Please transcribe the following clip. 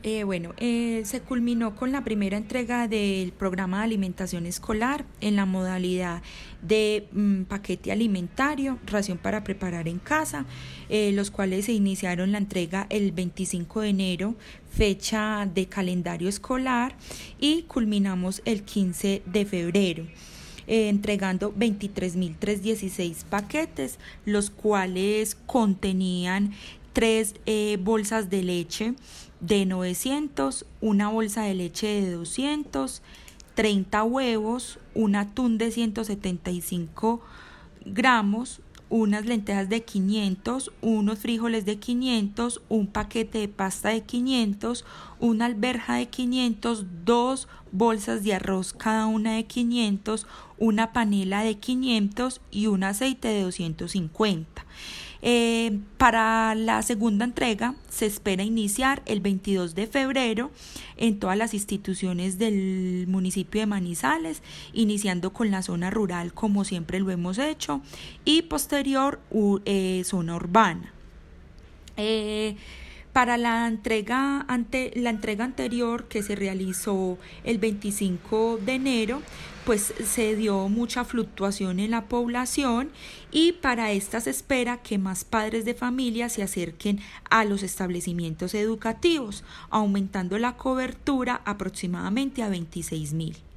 Se culminó con la primera entrega del programa de alimentación escolar en la modalidad de paquete alimentario, ración para preparar en casa, los cuales se iniciaron la entrega el 25 de enero, fecha de calendario escolar, y culminamos el 15 de febrero. Entregando 23.316 paquetes, los cuales contenían 3 bolsas de leche de 900, una bolsa de leche de 200, 30 huevos, un atún de 175 gramos, unas lentejas de 500, unos frijoles de 500, un paquete de pasta de 500, una alberja de 500, 2 bolsas de arroz cada una de 500, una panela de 500 y un aceite de 250. Para la segunda entrega se espera iniciar el 22 de febrero en todas las instituciones del municipio de Manizales, iniciando con la zona rural como siempre lo hemos hecho y posterior zona urbana. Para la entrega anterior, que se realizó el 25 de enero, pues se dio mucha fluctuación en la población, y para esta se espera que más padres de familia se acerquen a los establecimientos educativos, aumentando la cobertura aproximadamente a 26.000.